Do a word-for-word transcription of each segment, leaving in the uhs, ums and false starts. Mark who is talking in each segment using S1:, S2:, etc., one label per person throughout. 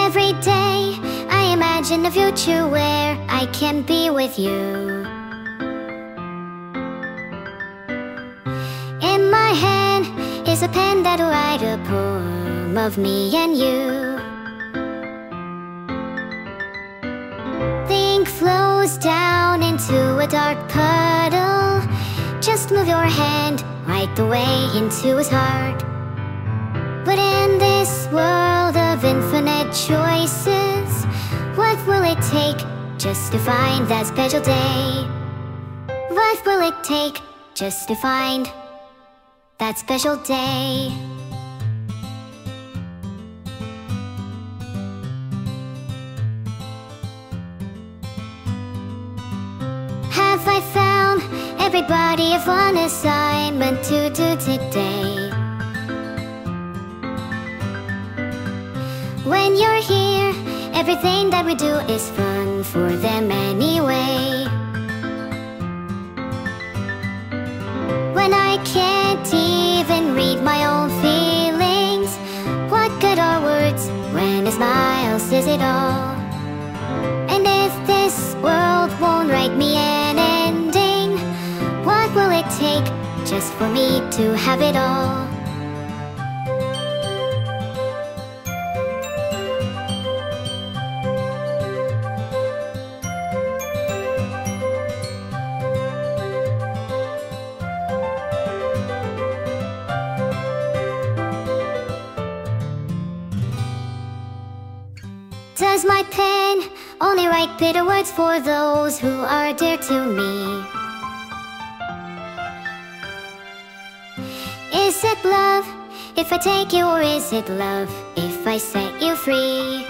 S1: Every day I imagine a future where I can be with you. In my hand is a pen that'll write a poem of me and you. The ink flows down into a dark puddle. Just move your hand right the way into his heart. But in this world of infinite choices, what will it take just to find that special day? What will it take just to find that special day? Have I found everybody a fun assignment to do today? When you're here, everything that we do is fun for them anyway. When I can't even read my own feelings, what good are words when a smile says it all? And if this world won't write me an ending, what will it take just for me to have it all? Does my pen only write bitter words for those who are dear to me? Is it love if I take you, or is it love if I set you free?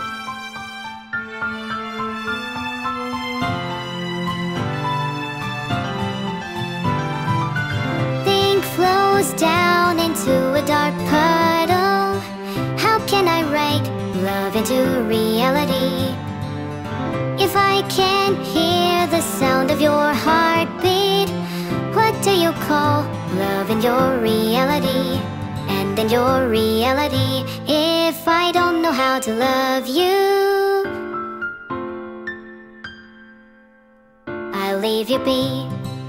S1: The ink flows down into a dark puddle. How can I write love into reality if I can't hear the sound of your heartbeat? What do you call love in your reality? And in your reality, if I don't know how to love you, I'll leave you be.